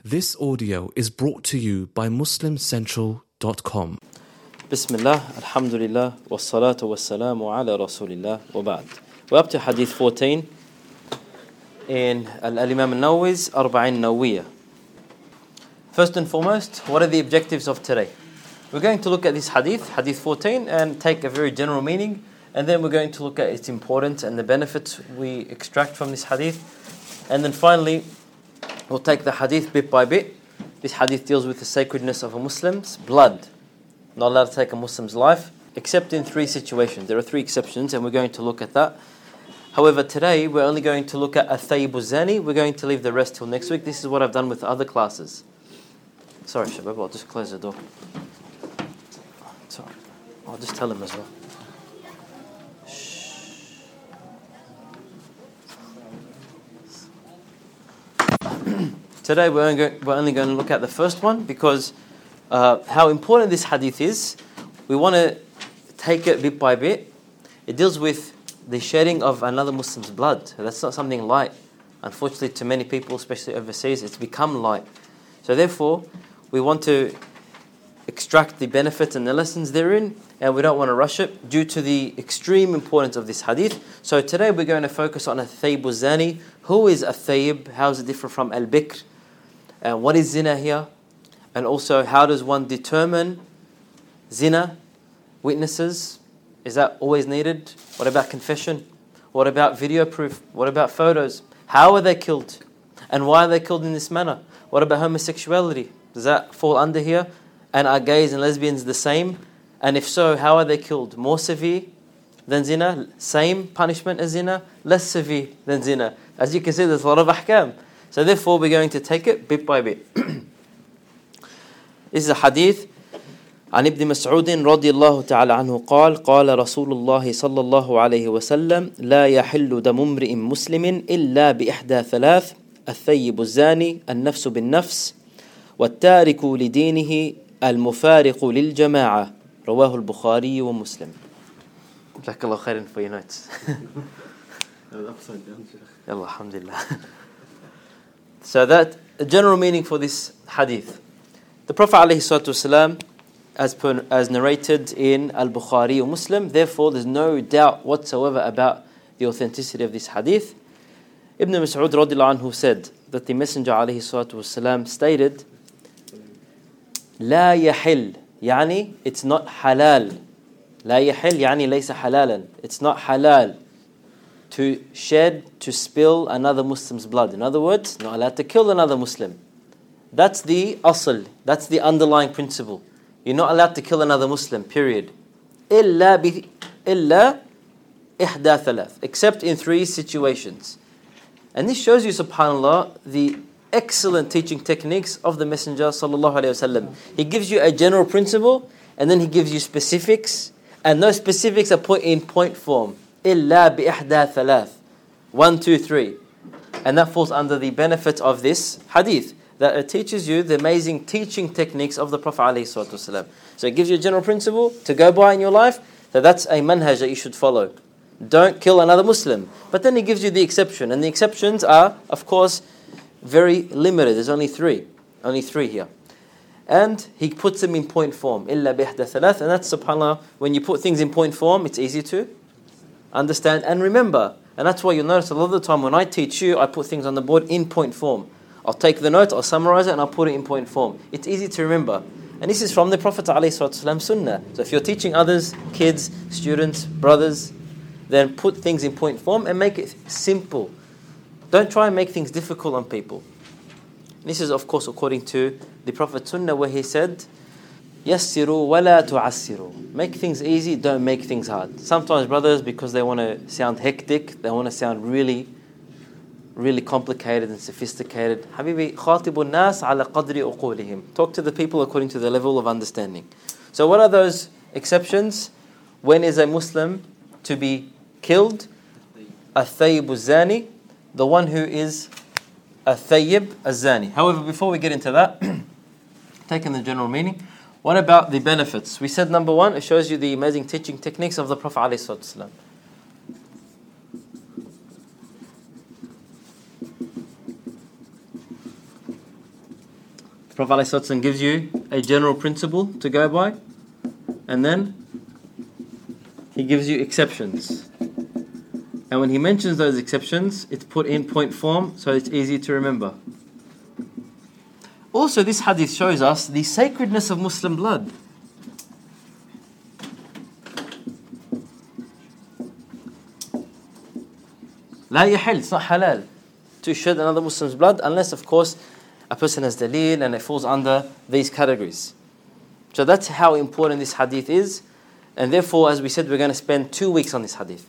This audio is brought to you by MuslimCentral.com. Bismillah, alhamdulillah, wassalatu wassalamu ala rasulillah, wa ba'd. We're up to Hadith 14 in Al-Imam al-Nawawi's Arba'in Nawawiyah. First and foremost, what are the objectives of today? We're going to look at this Hadith 14, and take a very general meaning, and then we're going to look at its importance and the benefits we extract from this Hadith. And then finally, we'll take the Hadith bit by bit. This Hadith deals with the sacredness of a Muslim's blood. Not allowed to take a Muslim's life, except in three situations. There are three exceptions, and we're going to look at that. However, today we're only going to look at Athayyibu Zani. We're going to leave the rest till next week. This is what I've done with other classes. Sorry, Shabab, I'll just close the door. Sorry, I'll just tell him as well. Today we're only going to look at the first one because how important this hadith is. We want to take it bit by bit. It deals with the shedding of another Muslim's blood. That's not something light. Unfortunately, to many people, especially overseas, it's become light. So therefore, we want to extract the benefits and the lessons therein, and we don't want to rush it due to the extreme importance of this hadith. So today we're going to focus on Athayyibu Zani. Who is Athayyib? How is it different from Al-Bikr? And what is zina here? And also, how does one determine zina? Witnesses? Is that always needed? What about confession? What about video proof? What about photos? How are they killed? And why are they killed in this manner? What about homosexuality? Does that fall under here? And are gays and lesbians the same? And if so, how are they killed? More severe than zina? Same punishment as zina? Less severe than zina? As you can see, there's a lot of ahkam. So therefore, we're going to take it bit by bit. This is a hadith عن ابن مسعود رضي الله تعالى عنه قال قال رسول الله صلى الله عليه وسلم لا يحل دم امرئ مسلم إلا بإحدى ثلاث الثيب الزاني النفس بالنفس والتارك لدينه المفارق للجماعة رواه البخاري ومسلم. جزاك الله خيرا for your notes. يلا الحمد لله. So that a general meaning for this hadith. The Prophet ﷺ, as narrated in Al-Bukhari or Muslim, therefore there's no doubt whatsoever about the authenticity of this hadith. Ibn Mas'ud radiallahu anhu said that the Messenger ﷺ stated, لا يحل, يعني it's not halal. لا يحل يعني ليس حلالا. It's not halal to shed, to spill another Muslim's blood. In other words, not allowed to kill another Muslim. That's the asl, that's the underlying principle. You're not allowed to kill another Muslim, period. إلا إحدى ثلاث, except in three situations. And this shows you, subhanAllah, the excellent teaching techniques of the Messenger sallallahu alaihi wasallam. He gives you a general principle, and then he gives you specifics, and those specifics are put in point form. إلا بإحدى ثلاث, 1, 2, 3, and that falls under the benefit of this hadith, that it teaches you the amazing teaching techniques of the Prophet ﷺ. So it gives you a general principle to go by in your life, that's a manhaj that you should follow. Don't kill another Muslim. But then he gives you the exception, and the exceptions are, of course, very limited. There's only three here. And he puts them in point form. إلا بإحدى ثلاث, and that's, subhanAllah, when you put things in point form, it's easy to understand and remember. And that's why you'll notice a lot of the time when I teach you, I put things on the board in point form. I'll take the note, I'll summarize it, and I'll put it in point form. It's easy to remember. And this is from the Prophet ﷺ sunnah. So if you're teaching others, kids, students, brothers, then put things in point form and make it simple. Don't try and make things difficult on people. And this is, of course, according to the Prophet sunnah, where he said, يَسِّرُوا وَلَا تُعَسِّرُوا. Make things easy, don't make things hard. Sometimes brothers, because they want to sound hectic, they want to sound really complicated and sophisticated. Habibi, خاطب الناس على قدر عقولهم. Talk to the people according to their level of understanding. So what are those exceptions? When is a Muslim to be killed? Athayyibu Zani, the one who is Athayyib Az-Zani. However, before we get into that, taking the general meaning, what about the benefits? We said number one, it shows you the amazing teaching techniques of the Prophet ﷺ. The Prophet ﷺ gives you a general principle to go by, and then he gives you exceptions. And when he mentions those exceptions, it's put in point form so it's easy to remember. Also, this hadith shows us the sacredness of Muslim blood. لا يحل, it's not halal to shed another Muslim's blood unless, of course, a person has daleel and it falls under these categories. So that's how important this hadith is. And therefore, as we said, we're going to spend 2 weeks on this hadith.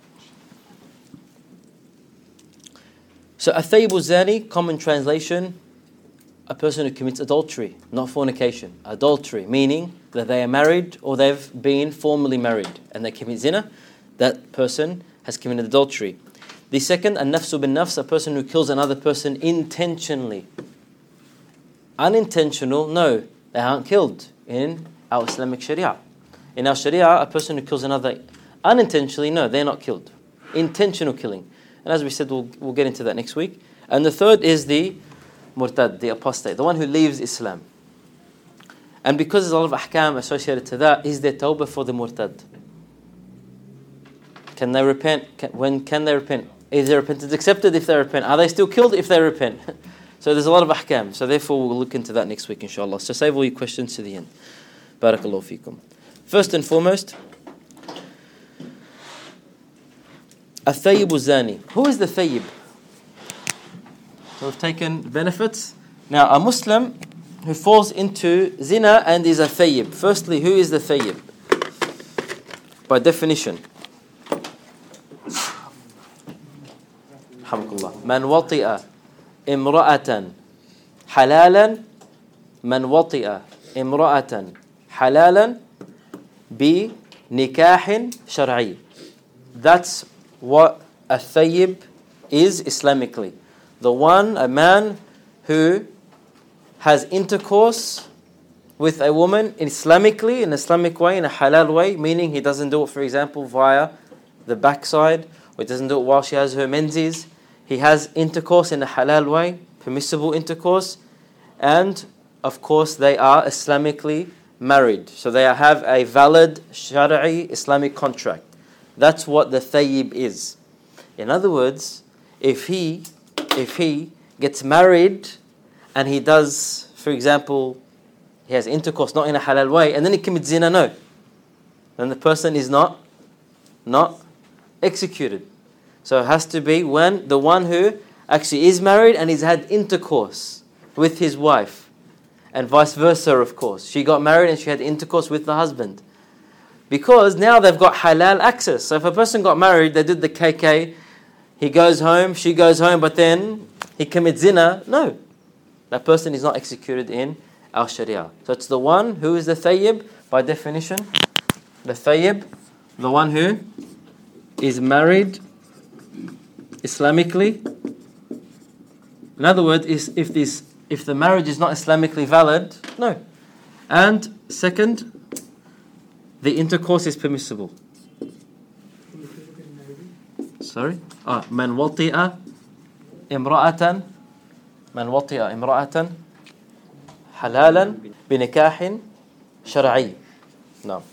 So, athayyibu zani, common translation, a person who commits adultery, not fornication. Adultery, meaning that they are married or they've been formally married and they commit zina, that person has committed adultery. The second, an-nafsu bin-nafs, a person who kills another person intentionally. Unintentional, no, they aren't killed in our Islamic Sharia. In our Sharia, a person who kills another unintentionally, no, they're not killed. Intentional killing. And as we said, we'll get into that next week. And the third is the murtad, the apostate, the one who leaves Islam. And because there's a lot of ahkam associated to that, is there tawbah for the murtad? Can they repent? When can they repent? Is their repentance accepted if they repent? Are they still killed if they repent? So there's a lot of ahkam. So therefore we'll look into that next week, inshallah. So save all your questions to the end. Barakallahu feekum. First and foremost, الثيب الزاني. Who is the thayyib? So we've taken benefits. Now a Muslim who falls into zina and is a thayyib. Firstly, who is the thayyib? By definition, من وطئ امرأة حلالا من وطئ امرأة حلالا بنكاح شرعي. That's what a thayyib is Islamically. A man who has intercourse with a woman Islamically, in an Islamic way, in a halal way, meaning he doesn't do it, for example, via the backside, or he doesn't do it while she has her menses. He has intercourse in a halal way, permissible intercourse, and of course they are Islamically married. So they have a valid Shari'i Islamic contract. That's what the thayyib is. In other words, if he gets married and he does, for example, he has intercourse not in a halal way, and then he commits zina, no, then the person is not executed. So it has to be when the one who actually is married and he's had intercourse with his wife, and vice versa, of course. She got married and she had intercourse with the husband. Because now they've got halal access. So if a person got married, they did the KK, he goes home, she goes home, but then he commits zina, no. That person is not executed in our Sharia. So it's the one who is the thayyib, by definition. The thayyib, the one who is married Islamically. In other words, if the marriage is not Islamically valid, no. And second, the intercourse is permissible. Sorry? من وطئ امرأة حلالا بنكاح شرعي. No.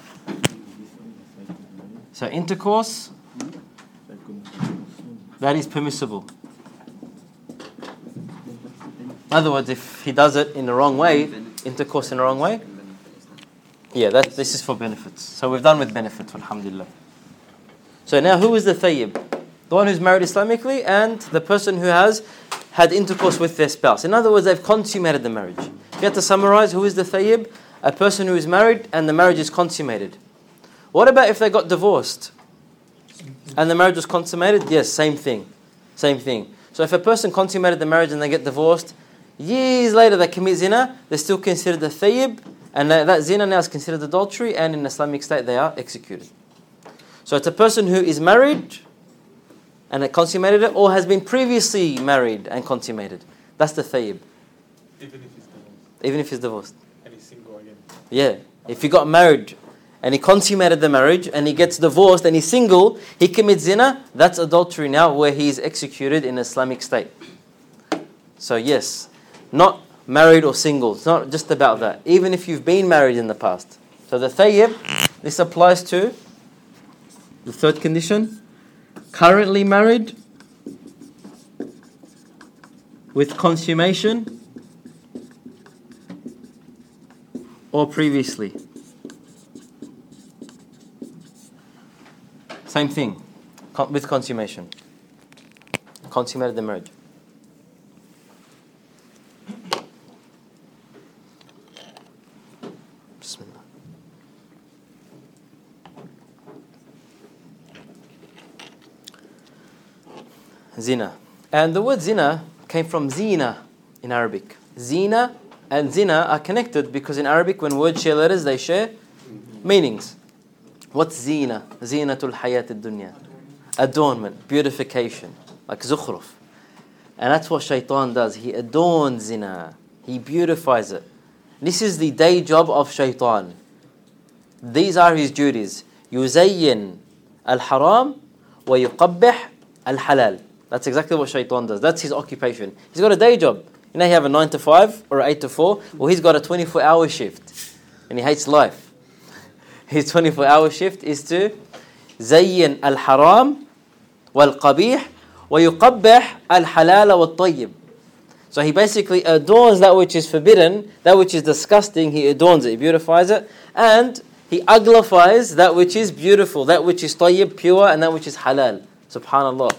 So intercourse, that is permissible. In other words, if he does it in the wrong way, intercourse in the wrong way, this is for benefits. So we've done with benefits, alhamdulillah. So now who is the thayyib? The one who's married Islamically and the person who has had intercourse with their spouse. In other words, they've consummated the marriage. If you have to summarize, who is the thayyib? A person who is married and the marriage is consummated. What about if they got divorced and the marriage was consummated? Yes, same thing. So if a person consummated the marriage and they get divorced, years later they commit zina, they're still considered a thayyib, and that zina now is considered adultery, and in Islamic state they are executed. So it's a person who is married and it consummated it, or has been previously married and consummated. That's the thayyib. Even if he's divorced. And he's single again. Yeah. If he got married and he consummated the marriage and he gets divorced and he's single, he commits zina, that's adultery now, where he is executed in Islamic state. So yes, not married or single. It's not just about that. Even if you've been married in the past. So the thayyib, this applies to the third condition. Currently married with consummation or previously. Same thing with consummation. Consummated the marriage. Bismillah. Zina. And the word zina came from zina in Arabic. Zina and zina are connected because in Arabic when words share letters they share meanings. What's zina? Zinatul hayat ad-dunya. Adornment, beautification, like zukhruf. And that's what shaitan does. He adorns zina. He beautifies it. This is the day job of shaitan. These are his duties. Yuzayyin al-haram wa yuqabbih al-halal. That's exactly what shaitan does. That's his occupation. He's got a day job. You know, you have a 9 to 5 or an 8 to 4. Well, he's got a 24-hour shift. And he hates life. His 24-hour shift is to زين الحرام والقبيح ويقبح الحلال والطيب. So he basically adorns that which is forbidden, that which is disgusting, he adorns it, he beautifies it, and he uglifies that which is beautiful, that which is tayyib, pure, and that which is halal. Subhanallah.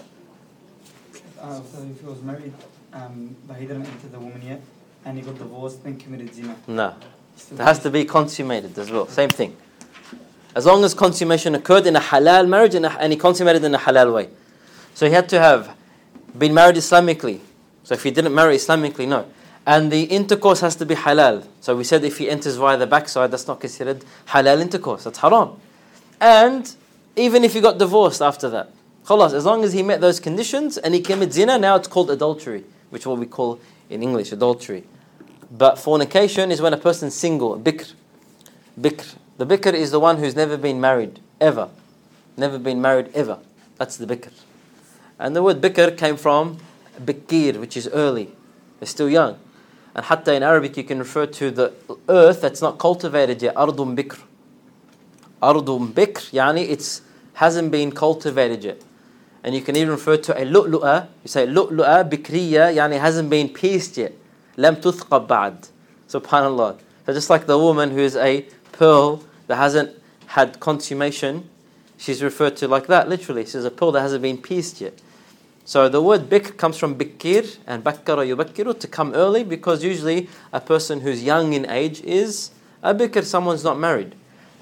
So if he was married, but he didn't enter the woman yet, and he got divorced, then committed zina. No. It has to be consummated as well. Same thing. As long as consummation occurred in a halal marriage and he consummated in a halal way. So he had to have been married Islamically. So if he didn't marry Islamically, no. And the intercourse has to be halal. So we said if he enters via the backside, that's not considered halal intercourse. That's haram. And even if he got divorced after that, khalas, as long as he met those conditions and he committed zina, now it's called adultery, which is what we call in English adultery. But fornication is when a person's single, bikr. Bikr. The bikr is the one who's never been married, ever. Never been married, ever. That's the bikr. And the word bikr came from bikir, which is early. They're still young. And hatta in Arabic you can refer to the earth that's not cultivated yet, ardum bikr. Ardum bikr, yani it hasn't been cultivated yet. And you can even refer to a lu'lu'a. You say lu'lu'a bikriya, yani hasn't been pierced yet. Lam tuthqab ba'd. Subhanallah. So just like the woman who is a pearl that hasn't had consummation, she's referred to like that, literally. She's a pearl that hasn't been pierced yet. So the word bikr comes from bikir and bakkara yubakkiru, to come early, because usually a person who's young in age is a bikr, someone's not married.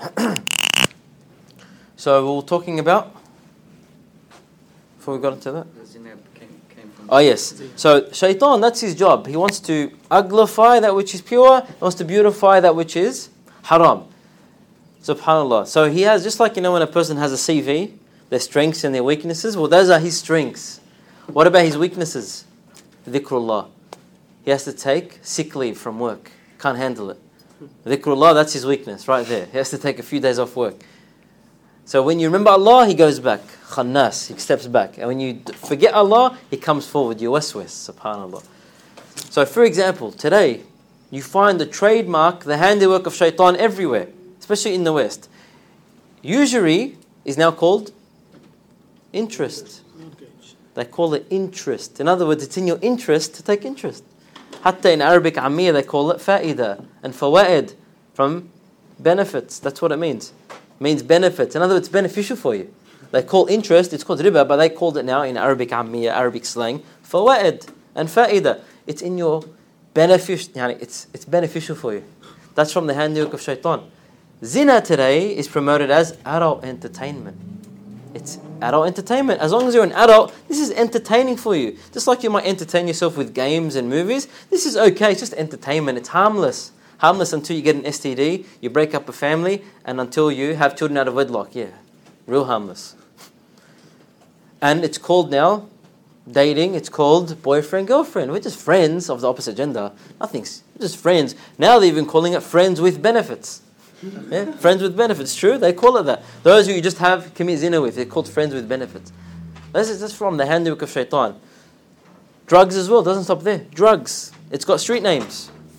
So we were talking about, before we got into that? Oh yes. So shaitan, that's his job. He wants to uglify that which is pure, he wants to beautify that which is haram. Subhanallah. So he has, just like, you know, when a person has a CV, their strengths and their weaknesses, well, those are his strengths. What about his weaknesses? Dhikrullah. He has to take sick leave from work. Can't handle it. Dhikrullah, that's his weakness right there. He has to take a few days off work. So when you remember Allah, he goes back. Khannas, he steps back. And when you forget Allah, he comes forward. Yuwaswis, subhanallah. So for example, today, you find the trademark, the handiwork of shaitan everywhere, especially in the West. Usury is now called interest. They call it interest. In other words, it's in your interest to take interest. Hatta in Arabic, Amir, they call it fa'ida and fawaid, from benefits. That's what it means. It means benefits. In other words, it's beneficial for you. They call interest, it's called riba, but they called it now in Arabic Amir, Arabic slang, fawaid and fa'ida. It's in your beneficial, it's beneficial for you. That's from the handiwork of shaitan. Zina today is promoted as adult entertainment. It's adult entertainment. As long as you're an adult, this is entertaining for you. Just like you might entertain yourself with games and movies, this is okay. It's just entertainment. It's harmless. Harmless until you get an STD, you break up a family, and until you have children out of wedlock. Yeah, real harmless. And it's called now dating. It's called boyfriend, girlfriend. We're just friends of the opposite gender. We're just friends. Now they're even calling it friends with benefits. Yeah, friends with benefits. True, they call it that. Those who you just have commit zina with, they're called friends with benefits. This is from the handiwork of shaitan. Drugs as well, doesn't stop there. Drugs. It's got street names.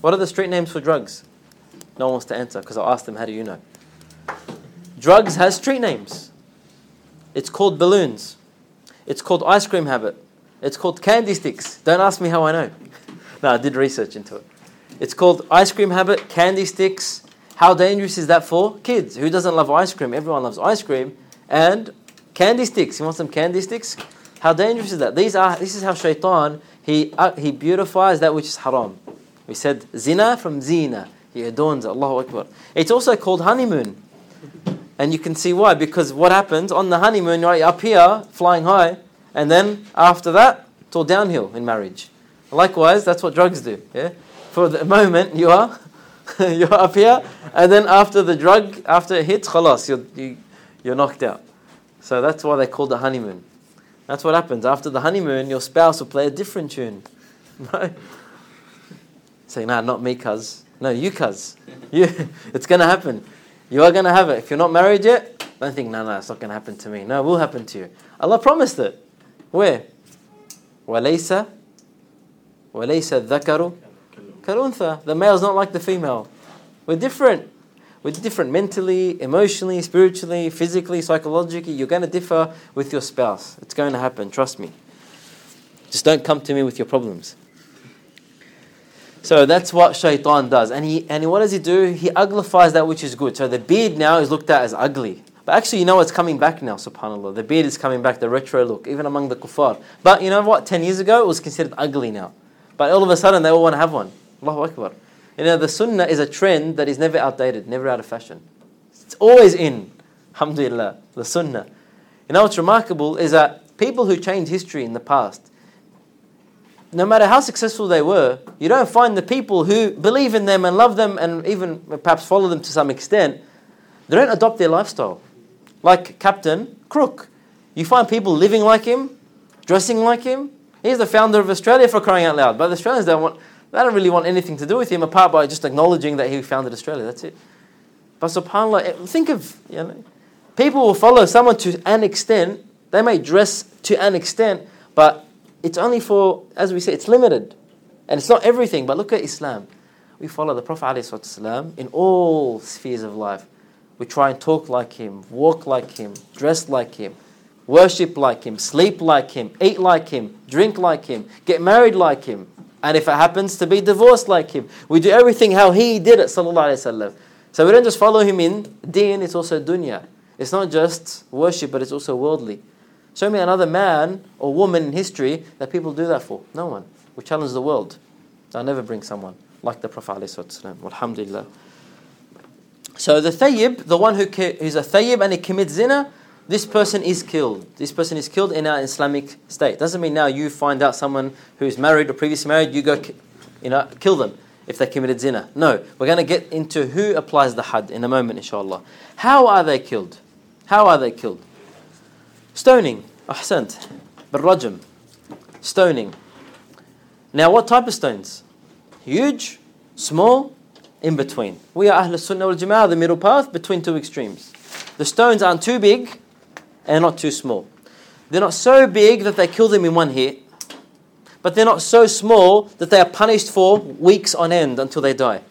What are the street names for drugs? No one wants to answer because I asked them, how do you know? Drugs has street names. It's called balloons. It's called ice cream habit. It's called candy sticks. Don't ask me how I know. No, I did research into it. It's called ice cream habit, candy sticks. How dangerous is that for kids? Who doesn't love ice cream? Everyone loves ice cream. And candy sticks. You want some candy sticks? How dangerous is that? This is how shaitan, he beautifies that which is haram. We said zina from zina. He adorns it. Allahu Akbar. It's also called honeymoon. And you can see why. Because what happens on the honeymoon, you're up here, flying high. And then after that, it's all downhill in marriage. Likewise, that's what drugs do. Yeah. For the moment, you're up here. And then after it hits, khalas, you're knocked out. So that's why they call the honeymoon. That's what happens. After the honeymoon, your spouse will play a different tune. Right? Say, nah, not me, cuz. No, you, cuz. It's going to happen. You are going to have it. If you're not married yet, don't think, no, it's not going to happen to me. No, it will happen to you. Allah promised it. Where? وَلَيْسَ الذَّكَرُ كَالْأُنْثَى. The male's not like the female. We're different. We're different mentally, emotionally, spiritually, physically, psychologically. You're going to differ with your spouse. It's going to happen. Trust me. Just don't come to me with your problems. So that's what shaitan does. And what does he do? He uglifies that which is good. So the beard now is looked at as ugly. But actually, you know what's coming back now, subhanAllah. The beard is coming back, the retro look, even among the kuffar. But you know what? 10 years ago, it was considered ugly now. But all of a sudden, they all want to have one. Allahu Akbar. You know, the sunnah is a trend that is never outdated, never out of fashion. It's always in. Alhamdulillah. The sunnah. You know what's remarkable is that people who changed history in the past, no matter how successful they were, you don't find the people who believe in them and love them and even perhaps follow them to some extent, they don't adopt their lifestyle. Like Captain Crook. You find people living like him, dressing like him. He's the founder of Australia, for crying out loud. But the Australians don't really want anything to do with him apart by just acknowledging that he founded Australia. That's it. But subhanAllah, think of, people will follow someone to an extent. They may dress to an extent, but it's only for, as we say, it's limited. And it's not everything, but look at Islam. We follow the Prophet ﷺ in all spheres of life. We try and talk like him, walk like him, dress like him, worship like him, sleep like him, eat like him, drink like him, get married like him. And if it happens to be divorced like him, we do everything how he did it, sallallahu alayhi wasallam. So we don't just follow him in deen, it's also dunya. It's not just worship, but it's also worldly. Show me another man or woman in history that people do that for. No one. We challenge the world. I'll never bring someone like the Prophet ﷺ. Alhamdulillah. So the thayyib, the one who's a thayyib and he commits zina, this person is killed. This person is killed in our Islamic state. Doesn't mean now you find out someone who's married or previously married, you go kill them if they committed zina. No, we're going to get into who applies the had in a moment, inshallah. How are they killed? How are they killed? Stoning. Ahsant. Bil-rajm. Stoning. Now what type of stones? Huge, small, in between. We are Ahl Sunnah wal Jama'ah, the middle path between two extremes. The stones aren't too big and not too small. They're not so big that they kill them in one hit, but they're not so small that they are punished for weeks on end until they die.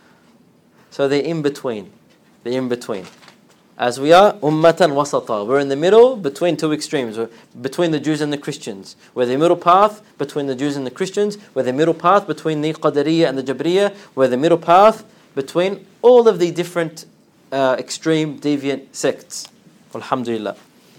So they're in between. They're in between. As we are ummatan wasata. We're in the middle between two extremes. We're between the Jews and the Christians. We're the middle path between the Jews and the Christians. We're the middle path between the Qadariyya and the Jabriyya. We're the middle path between all of the different extreme deviant sects. Alhamdulillah.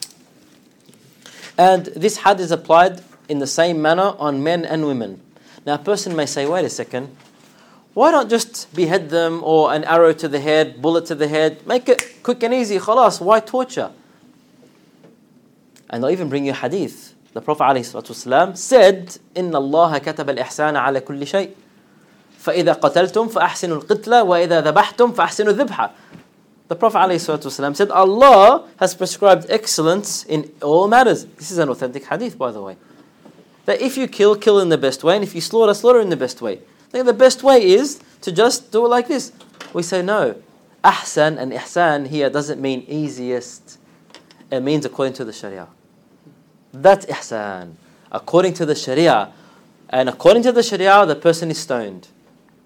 And this had is applied in the same manner on men and women. Now a person may say, wait a second, why not just behead them or an arrow to the head, bullet to the head, make it quick and easy, khalas, why torture? And they'll even bring you hadith. The Prophet ﷺ said, إِنَّ اللَّهَ كَتَبَ الْإِحْسَانَ عَلَى كُلِّ شَيْءٍ فَإِذَا قَتَلْتُمْ فَأَحْسِنُوا الْقِتْلَ وَإِذَا ذَبَحْتُمْ فَأَحْسِنُوا الذِّبْحَ. The Prophet ﷺ said, Allah has prescribed excellence in all matters. This is an authentic hadith, by the way. That if you kill, kill in the best way, and if you slaughter, slaughter in the best way. I think the best way is to just do it like this. We say no. Ahsan and ihsan here doesn't mean easiest. It means according to the Sharia. That's ihsan. According to the Sharia. And according to the Sharia, the person is stoned.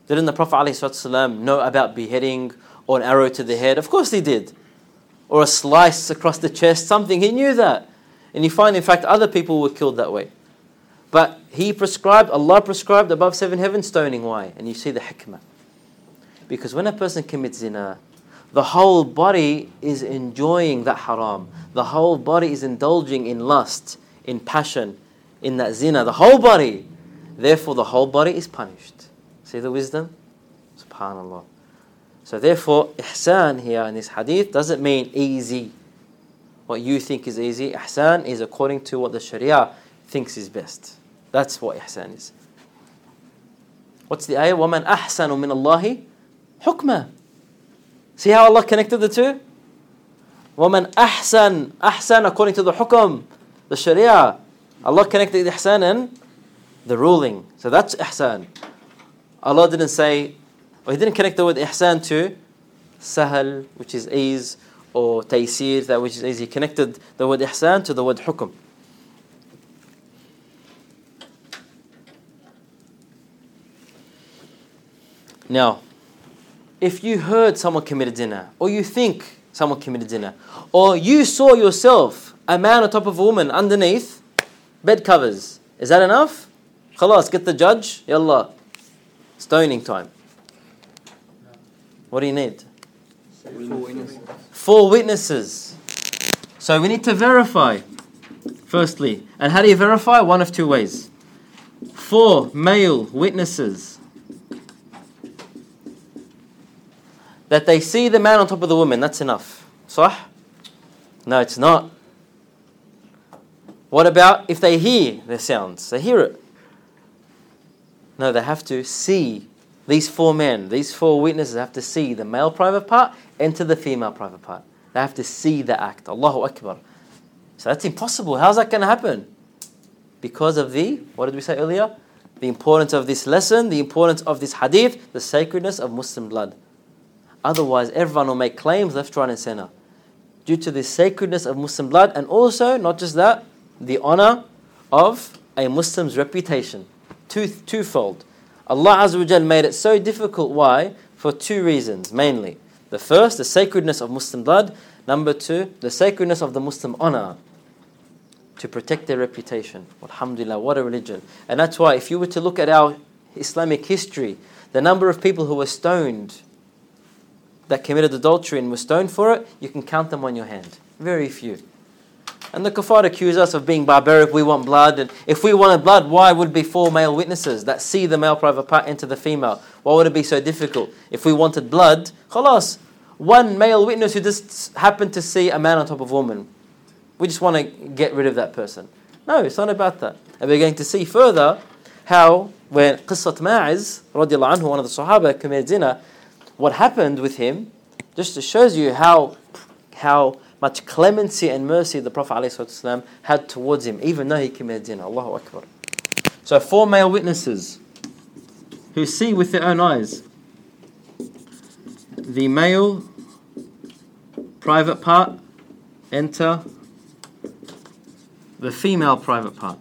Didn't the Prophet ﷺ know about beheading or an arrow to the head? Of course he did. Or a slice across the chest, something, he knew that. And you find, in fact, other people were killed that way. But Allah prescribed above 7 heavens stoning. Why? And you see the hikmah. Because when a person commits zina, the whole body is enjoying that haram. The whole body is indulging in lust, in passion, in that zina. The whole body. Therefore, the whole body is punished. See the wisdom? SubhanAllah. So therefore, ihsan here in this hadith doesn't mean easy. What you think is easy. Ihsan is according to what the Sharia thinks is best. That's what ihsan is. What's the ayah? وَمَنْ أَحْسَنُ مِنَ اللَّهِ حُكْمًا. See how Allah connected the two? وَمَنْ أَحْسَنُ. Ahsan according to the hukm, the Sharia. Allah connected ihsan and the ruling. So that's ihsan. Allah didn't say, or He didn't connect the word ihsan to sahal, which is ease, or taysir, that which is easy. He connected the word ihsan to the word hukm. Now, if you heard someone committed zina, or you think someone committed zina, or you saw yourself a man on top of a woman underneath bed covers, is that enough? Khalas, get the judge, yallah, stoning time. What do you need? 4 witnesses. So we need to verify, firstly. And how do you verify? One of 2 ways. 4 male witnesses that they see the man on top of the woman. That's enough. Sah? No, it's not. What about if they hear the sounds? They hear it. No, they have to see. These 4 men, these 4 witnesses have to see the male private part enter the female private part. They have to see the act. Allahu Akbar. So that's impossible. How's that going to happen? Because of what did we say earlier? The importance of this lesson, the importance of this hadith, the sacredness of Muslim blood. Otherwise, everyone will make claims left, right and center. Due to the sacredness of Muslim blood, and also, not just that, the honor of a Muslim's reputation. Twofold. Allah Azza wa Jal made it so difficult. Why? For 2 reasons, mainly. The first, the sacredness of Muslim blood. Number 2, the sacredness of the Muslim honor. To protect their reputation. Alhamdulillah, what a religion. And that's why, if you were to look at our Islamic history, the number of people who were stoned, that committed adultery and were stoned for it, you can count them on your hand. Very few. And the kuffar accuse us of being barbaric, we want blood. And if we wanted blood, why would it be 4 male witnesses that see the male private part enter the female? Why would it be so difficult? If we wanted blood, khalas, 1 male witness who just happened to see a man on top of a woman. We just want to get rid of that person. No, it's not about that. And we're going to see further how when Qissat Ma'iz, radiallahu anhu, one of the Sahaba, committed zina, what happened with him just shows you how much clemency and mercy the Prophet ﷺ had towards him, even though he committed zina. Allahu Akbar. So 4 male witnesses who see with their own eyes the male private part enter the female private part.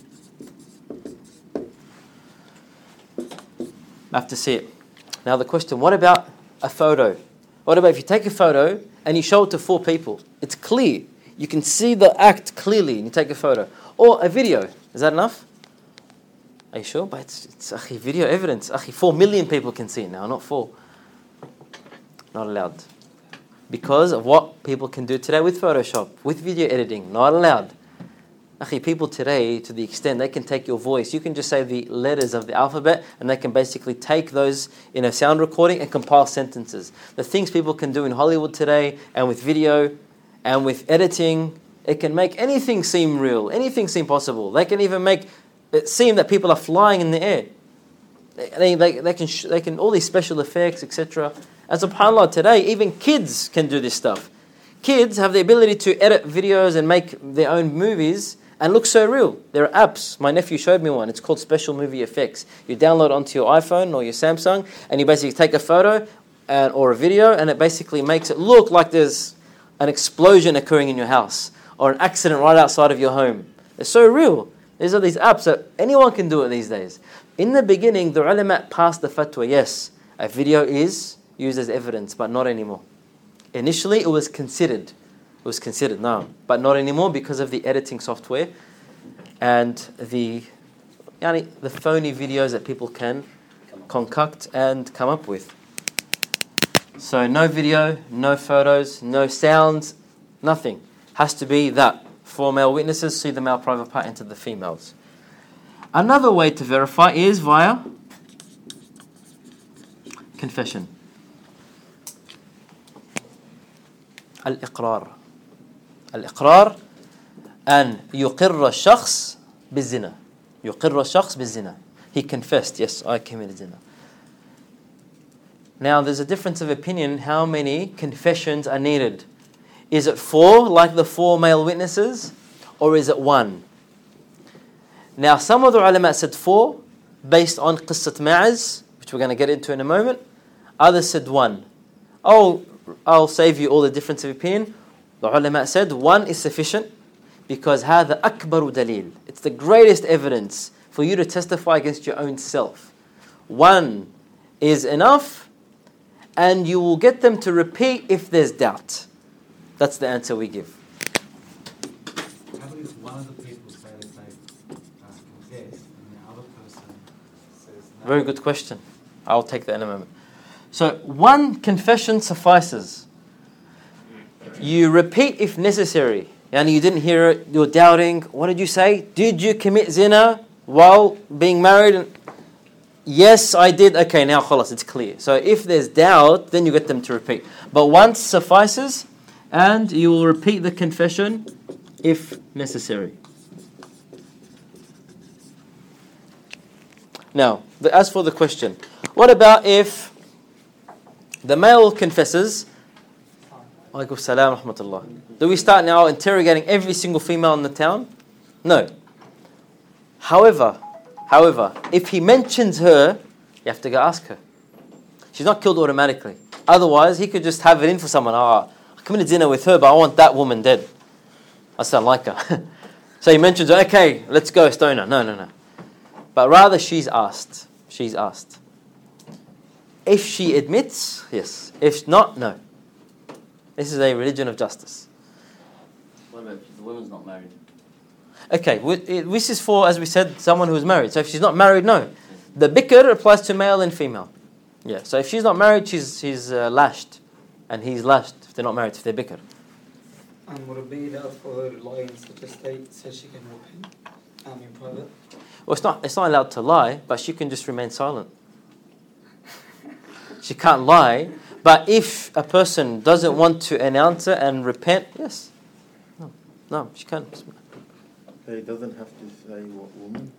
I have to see it. Now the question, what about a photo? What about if you take a photo and you show it to 4 people? It's clear. You can see the act clearly and you take a photo. Or a video. Is that enough? Are you sure? But it's video evidence. 4 million people can see it now, not 4. Not allowed. Because of what people can do today with Photoshop, with video editing. Not allowed. People today, to the extent they can take your voice, you can just say the letters of the alphabet and they can basically take those in a sound recording and compile sentences. The things people can do in Hollywood today and with video and with editing, it can make anything seem real, anything seem possible. They can even make it seem that people are flying in the air. They can all these special effects, etc. And subhanAllah, today even kids can do this stuff. Kids have the ability to edit videos and make their own movies and look so real. There are apps. My nephew showed me one. It's called Special Movie Effects. You download it onto your iPhone or your Samsung, and you basically take a photo or a video, and it basically makes it look like there's an explosion occurring in your house or an accident right outside of your home. It's so real. These are these apps that anyone can do it these days. In the beginning, the ulama passed the fatwa, yes, a video is used as evidence, but not anymore. Initially, it was considered. No, but not anymore because of the editing software and the phony videos that people can concoct and come up with. So no video, no photos, no sounds, nothing. Has to be that. 4 male witnesses, see the male private part into the females. Another way to verify is via confession. Al-iqrar. Al-iqrar أن يقر الشخص بالزنا. يقر الشخص بالزنا. He confessed, yes, I committed zina. Now there's a difference of opinion how many confessions are needed. Is it 4 like the 4 male witnesses, or is it 1? Now some of the ulama said 4 based on qissat Ma'az, which we're going to get into in a moment. Others said 1. I'll save you all the difference of opinion. The ulama said 1 is sufficient because هذا أكبر دليل. It's the greatest evidence for you to testify against your own self. 1 is enough, and you will get them to repeat if there's doubt. That's the answer we give. How about if one of the people say that they confess and the other person says no? Very good question. I'll take that in a moment. So 1 confession suffices. You repeat if necessary. And you didn't hear it, you're doubting. What did you say? Did you commit zina while being married? Yes, I did. Okay, now khalas, it's clear. So if there's doubt, then you get them to repeat. But once suffices, and you will repeat the confession if necessary. Now, as for the question, what about if the male confesses? Alaykum salam wa rahmatullah. Do we start now interrogating every single female in the town? No. However, if he mentions her, you have to go ask her. She's not killed automatically. Otherwise, he could just have it in for someone. I committed zina with her, but I want that woman dead. I don't like her. So he mentions her, okay, let's go stone her. No. But rather she's asked. If she admits, yes. If not, no. This is a religion of justice. What about if the woman's not married? Okay, this is for, as we said, someone who's married. So if she's not married, no. The bikr applies to male and female. Yeah, so if she's not married, she's lashed. And he's lashed if they're not married, if they're bikr. And would it be allowed for her to lie and such a state so she can repent in private? Well, it's not allowed to lie, but she can just remain silent. She can't lie, but if a person doesn't want to announce it and repent, yes. No, she can't. He doesn't have to say what woman.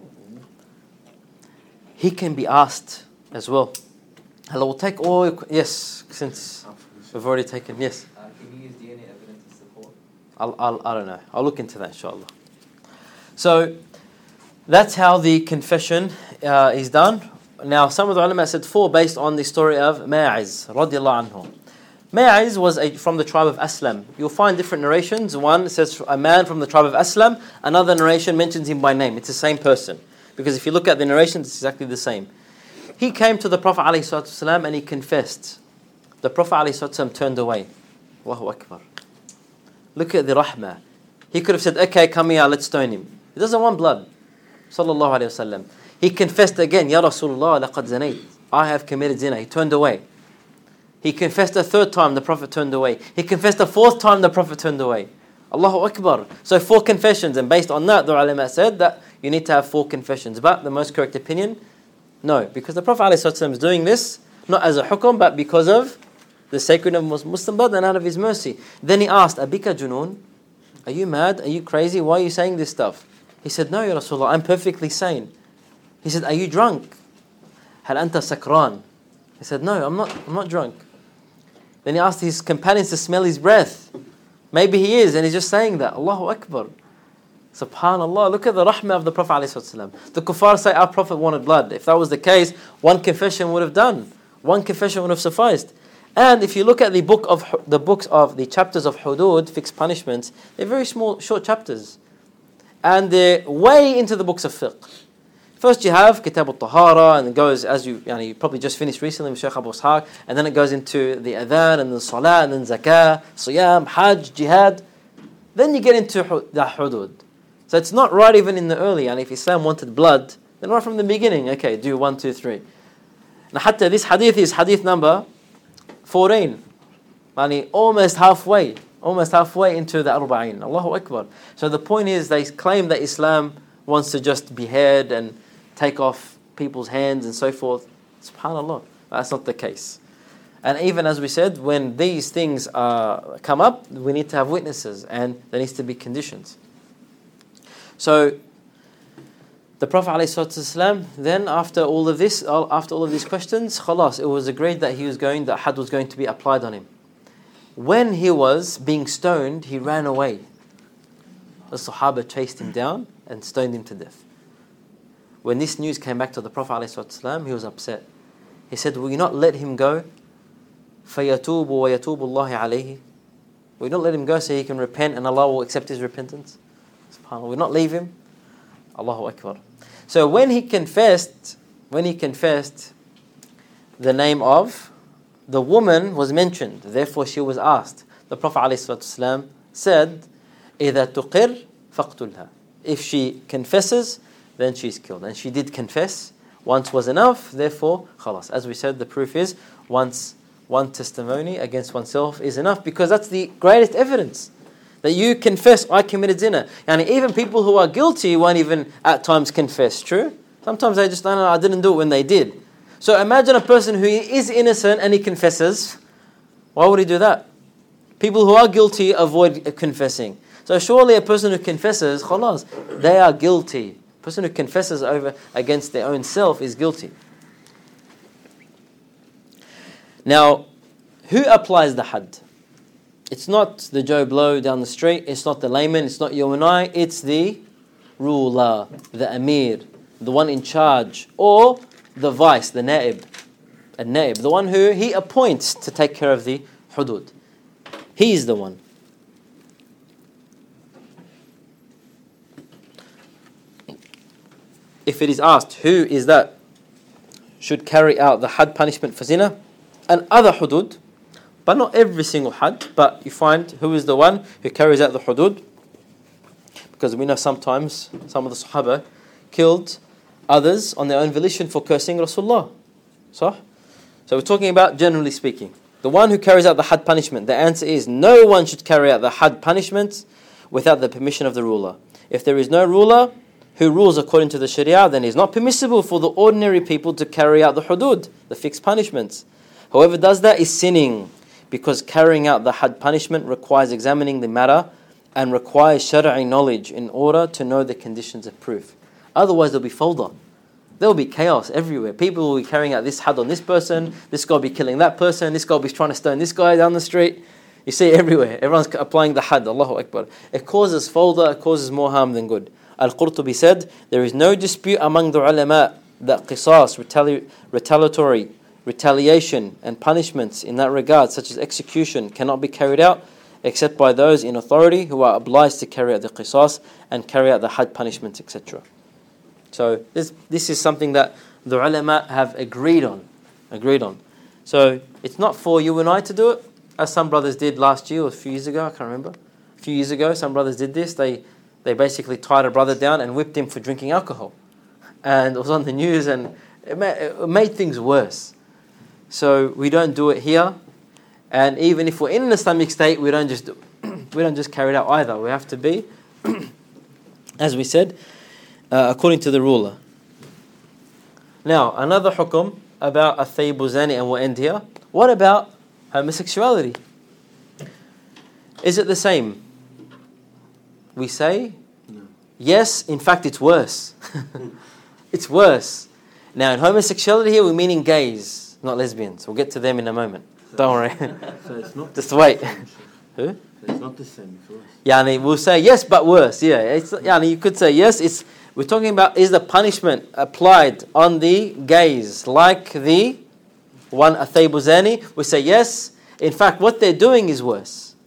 He can be asked as well. Hello, we'll take all. Yes, since we've already taken. Yes. Can you use DNA evidence to support? I don't know. I'll look into that, inshallah. So that's how the confession is done. Now, some of the ulama said 4 based on the story of Ma'iz, radiallahu anhu. Ma'iz was from the tribe of Aslam. You'll find different narrations. One says a man from the tribe of Aslam. Another narration mentions him by name. It's the same person. Because if you look at the narrations, it's exactly the same. He came to the Prophet ﷺ and he confessed. The Prophet ﷺ turned away. Allahu Akbar. Look at the rahmah. He could have said, okay, come here, let's stone him. He doesn't want blood. Sallallahu alayhi wa sallam. He confessed again, Ya Rasulullah, laqad zanayt. I have committed zina. He turned away. He confessed a 3rd time, the Prophet turned away. He confessed a 4th time, the Prophet turned away. Allahu Akbar. So 4 confessions, and based on that, the ulama said that you need to have 4 confessions. But the most correct opinion, no. Because the Prophet ﷺ is doing this, not as a hukum, but because of the sacredness of Muslim blood and out of his mercy. Then he asked, Abika junoon? Are you mad? Are you crazy? Why are you saying this stuff? He said, no, Ya Rasulullah, I'm perfectly sane. He said, are you drunk? Hal anta sakran? He said, no, I'm not drunk. Then he asked his companions to smell his breath. Maybe he is, and he's just saying that. Allahu Akbar. Subhanallah, look at the rahmah of the Prophet ﷺ. The kuffar say our Prophet wanted blood. If that was the case, 1 confession would have done. 1 confession would have sufficed. And if you look at the books of the chapters of hudud, fixed punishments, they're very small, short chapters. And they're way into the books of fiqh. First you have Kitab al-Tahara, and it goes, as you probably just finished recently with Shaykh Abu Ishaq, and then it goes into the adhan, and then salah, and then zakah, siyam, hajj, jihad. Then you get into the hudud. So it's not right even in the early, and if Islam wanted blood, then right from the beginning, okay, do 1, 2, 3. Now hatta this hadith is hadith number 14. Almost halfway into the Arba'in. Allahu Akbar. So the point is, they claim that Islam wants to just behead and take off people's hands and so forth. SubhanAllah. That's not the case. And even as we said, when these things come up, we need to have witnesses, and there needs to be conditions. So the Prophet ﷺ, then after all of these questions, khalas, it was agreed that that had was going to be applied on him. When he was being stoned, he ran away. The Sahaba chased him down and stoned him to death. When this news came back to the Prophet ﷺ, he was upset. He said, will you not let him go? فَيَتُوبُ وَيَتُوبُ اللَّهِ عَلَيْهِ. Will you not let him go so he can repent and Allah will accept his repentance? SubhanAllah. Will you not leave him? Allahu Akbar. So when he confessed, the name of the woman was mentioned. Therefore she was asked. The Prophet ﷺ said, إِذَا تُقِرْ فَاقْتُلْهَا. If she confesses, then she's killed. And she did confess. Once was enough. Therefore, khalas. As we said, the proof is once one testimony against oneself is enough, because that's the greatest evidence. That you confess, I committed zina. And even people who are guilty won't even at times confess. True? Sometimes they just, no, I didn't do it when they did. So imagine a person who is innocent and he confesses. Why would he do that? People who are guilty avoid confessing. So surely a person who confesses, khalas, they are guilty. A person who confesses against their own self is guilty. Now, who applies the had? It's not the Joe Blow down the street. It's not the layman. It's not you and I. It's the ruler, the amir, the one in charge, or the vice, the naib, the one who he appoints to take care of the hudud. He is the one. If it is asked, who is that should carry out the had punishment for zina and other hudud, but not every single had, but you find who is the one who carries out the hudud, because we know sometimes some of the Sahaba killed others on their own volition for cursing Rasulullah. So we're talking about generally speaking. The one who carries out the had punishment, the answer is no one should carry out the had punishment without the permission of the ruler. If there is no ruler who rules according to the Sharia, then it is not permissible for the ordinary people to carry out the hudud, the fixed punishments. Whoever does that is sinning, because carrying out the had punishment requires examining the matter and requires shari'i knowledge in order to know the conditions of proof. Otherwise there'll be fawda. There will be chaos everywhere. People will be carrying out this had on this person, this guy will be killing that person, this guy will be trying to stone this guy down the street. You see it everywhere. Everyone's applying the had. Allahu Akbar. It causes fawda, it causes more harm than good. Al-Qurtubi said, there is no dispute among the ulama that qisas, retaliation and punishments in that regard, such as execution, cannot be carried out except by those in authority who are obliged to carry out the qisas and carry out the had punishments, etc. So this is something that the ulama have agreed on. So it's not for you and I to do it, as some brothers did last year or a few years ago, I can't remember. A few years ago, some brothers did this. They basically tied a brother down and whipped him for drinking alcohol. And it was on the news, and it made things worse. So we don't do it here. And even if we're in an Islamic state, we don't just carry it out either. We have to be, as we said, according to the ruler. Now, another hukum about a-thayyibu zani, and we'll end here. What about homosexuality? Is it the same? We say, No. Yes, in fact it's worse. It's worse. Now in homosexuality here we're meaning gays, not lesbians. We'll get to them in a moment. Don't worry. So it's not Just wait. Who? So it's not the same, it's worse. Yani, we'll say yes but worse. Yeah, yani, you could say yes, we're talking about, is the punishment applied on the gays like the one a-thayyibu zani? We say yes. In fact, what they're doing is worse.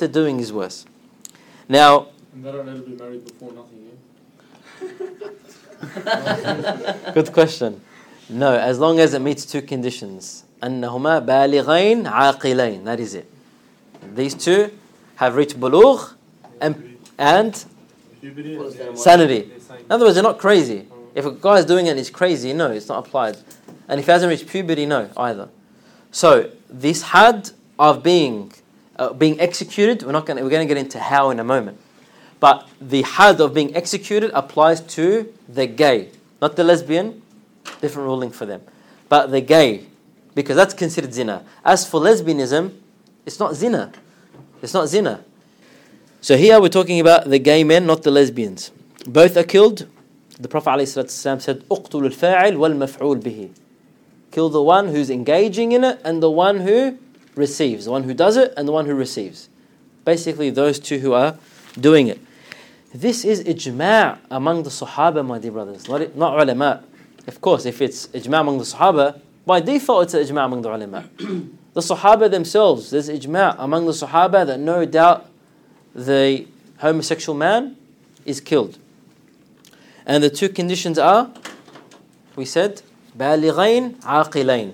Now, And they don't need to be married before nothing, yeah? Good question. No, as long as it meets two conditions. أنهما بالغين عاقلين. That is it. These two have reached bulugh and sanity. In other words, they're not crazy. If a guy is doing it and he's crazy, no, it's not applied. And if he hasn't reached puberty, no, either. So this had of being executed, we're going to get into how in a moment. But the had of being executed applies to the gay, not the lesbian. Different ruling for them. But the gay, because that's considered zina. As for lesbianism, it's not zina. It's not zina. So here we're talking about the gay men, not the lesbians. Both are killed. The Prophet ﷺ said, "Uqtul al-fa'il wal-maf'ul bihi." Kill the one who's engaging in it and the one who receives. The one who does it and the one who receives. Basically, those two who are doing it. This is ijma' among the Sahaba, my dear brothers, not ulama. Of course, if it's ijma' among the Sahaba, by default it's ijma' among the ulama. The Sahaba themselves, there's ijma' among the Sahaba that no doubt the homosexual man is killed. And the two conditions are, we said, balighain, aqilain.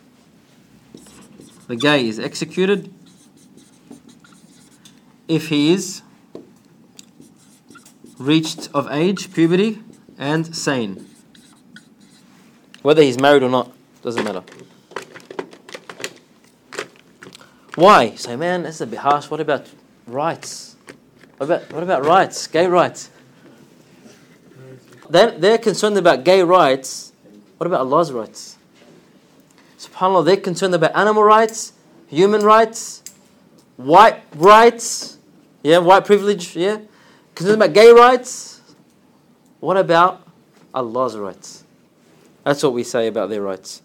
The gay is executed if he is reached of age, puberty, and sane. Whether he's married or not, doesn't matter. Why? Say, man, that's a bit harsh. What about rights? What about rights? Gay rights? They're concerned about gay rights. What about Allah's rights? SubhanAllah, they're concerned about animal rights, human rights, white rights, white privilege, concerned about gay rights. What about Allah's rights? That's what we say about their rights.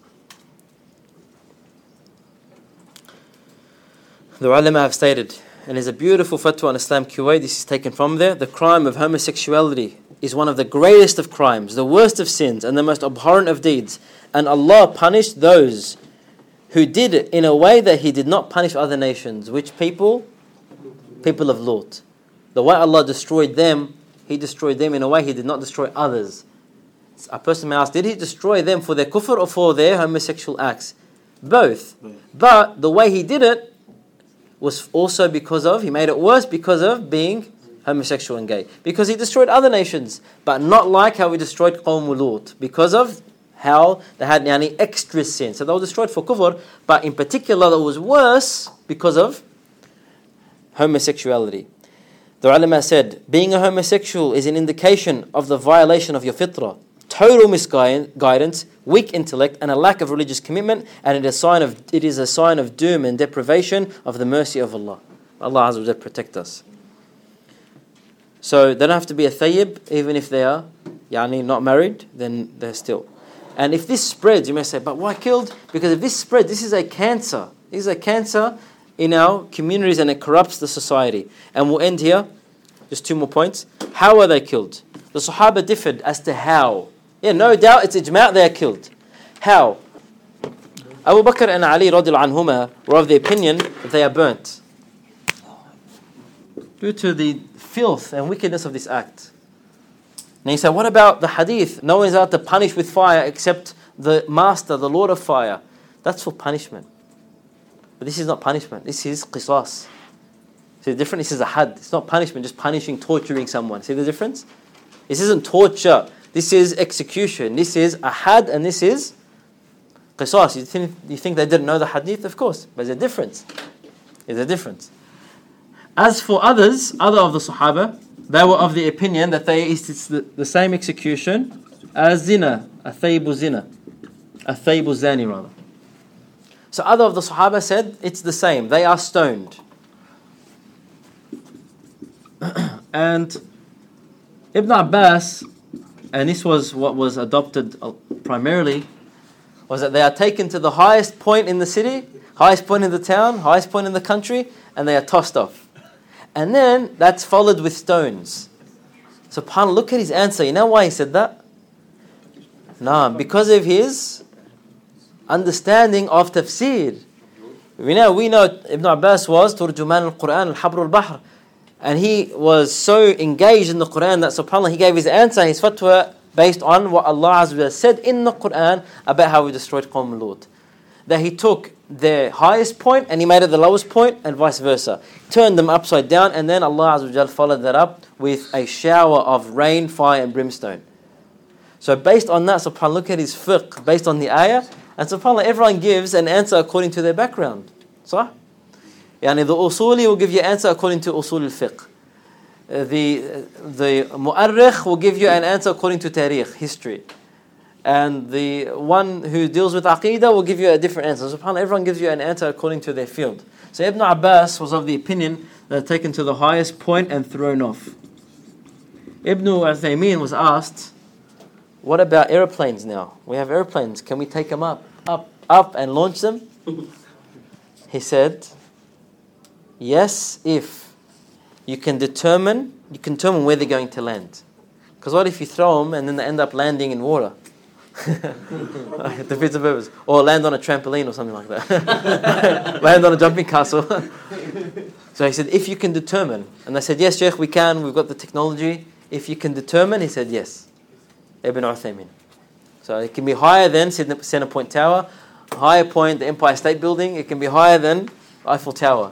The ulama have stated, and there's a beautiful fatwa on Islam Kuwait, this is taken from there, the crime of homosexuality is one of the greatest of crimes, the worst of sins, and the most abhorrent of deeds. And Allah punished those who did it in a way that He did not punish other nations. Which people? People of Lut. The way Allah destroyed them, He destroyed them in a way He did not destroy others. A person may ask, did He destroy them for their kufr or for their homosexual acts? Both. But the way He did it was also because of, He made it worse because of being homosexual and gay. Because He destroyed other nations, but not like how He destroyed Qawm Lut. Because of how they had extra sin. So they were destroyed for kufr, but in particular that was worse because of homosexuality. The ulama said, being a homosexual is an indication of the violation of your fitrah, total misguidance, weak intellect, and a lack of religious commitment, and it is a sign of doom and deprivation of the mercy of Allah. Allah Azza wa Jalla protect us. So they don't have to be a thayyib, even if they are not married, then they're still. And if this spreads, you may say, but why killed? Because if this spreads, this is a cancer. This is a cancer in our communities and it corrupts the society. And we'll end here. Just two more points. How are they killed? The Sahaba differed as to how. No doubt it's ijma' they are killed. How? Abu Bakr and Ali radiallahu anhuma were of the opinion that they are burnt due to the filth and wickedness of this act. Now you say, what about the hadith? No one is allowed to punish with fire except the Master, the Lord of fire. That's for punishment. But this is not punishment. This is qisas. See the difference? This is a had. It's not punishment, just punishing, torturing someone. See the difference? This isn't torture. This is execution. This is a had and this is qisas. You think they didn't know the hadith? Of course. But there's a difference. There's a difference. As for others, other of the Sahaba, they were of the opinion that it's the same execution as zina, a thayyibu zina, a thayyibu zani rather. So other of the Sahaba said it's the same. They are stoned. And Ibn Abbas, and this was what was adopted primarily, was that they are taken to the highest point in the city, highest point in the town, highest point in the country, and they are tossed off. And then that's followed with stones. SubhanAllah, look at his answer. You know why he said that? No, because of his understanding of tafsir. We know Ibn Abbas was Turjuman al-Quran, al-Habr al-Bahr. And he was so engaged in the Quran that SubhanAllah, he gave his answer, his fatwa based on what Allah Azza wa Jalla said in the Quran about how we destroyed Qawm Lut. That He took their highest point and He made it the lowest point, and vice versa. Turned them upside down, and then Allah Azza wa Jalla followed that up with a shower of rain, fire and brimstone. So based on that, subhanAllah, look at his fiqh, based on the ayah, and subhanAllah, everyone gives an answer according to their background. صح? Yani the usuli will give you an answer according to usul al-fiqh. The mu'arrikh will give you an answer according to tarikh, history. And the one who deals with aqidah will give you a different answer. SubhanAllah, everyone gives you an answer according to their field. So Ibn Abbas was of the opinion that taken to the highest point and thrown off. Ibn Uthaymeen was asked, what about airplanes now? We have airplanes. Can we take them up, and launch them? He said, yes, if you can determine where they're going to land. Because what if you throw them and then they end up landing in water? It defeats the purpose. Or land on a trampoline or something like that. Land on a jumping castle. So he said, if you can determine. And they said, yes, Sheikh, we can. We've got the technology. If you can determine, he said, yes. Ibn Uthaymeen. So it can be higher than Center Point Tower, higher point, the Empire State Building. It can be higher than Eiffel Tower.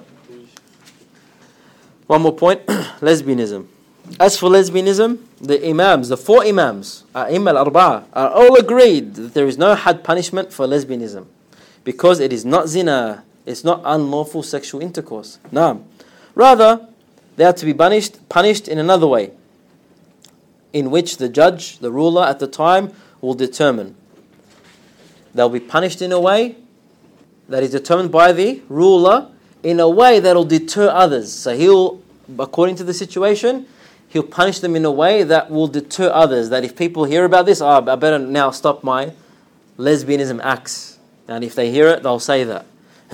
One more point, lesbianism. As for lesbianism, the Imams, the 4 Imams, A'imma al-Arba'a, are all agreed that there is no had punishment for lesbianism, because it is not zina, it's not unlawful sexual intercourse. No. Rather, they are to be punished in another way, in which the judge, the ruler at the time, will determine. They'll be punished in a way that is determined by the ruler, in a way that will deter others. So he'll, according to the situation, he'll punish them in a way that will deter others. That if people hear about this, I better now stop my lesbianism acts. And if they hear it, they'll say that.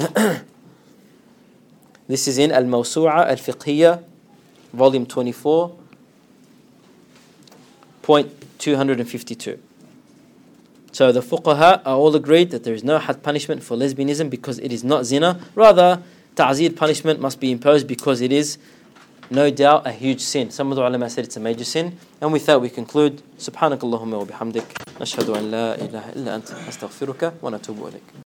This is in Al-Mawsu'a Al-Fiqhiyya, volume 24, point 252. So the fuqaha are all agreed that there is no had punishment for lesbianism because it is not zina. Rather, ta'zir punishment must be imposed because it is no doubt a huge sin. Some of the ulama said it's a major sin. And with that we conclude. Subhanakallahumma wa bihamdik. Nashhadu an la ilaha illa anta astaghfiruka wa natubu ilayk.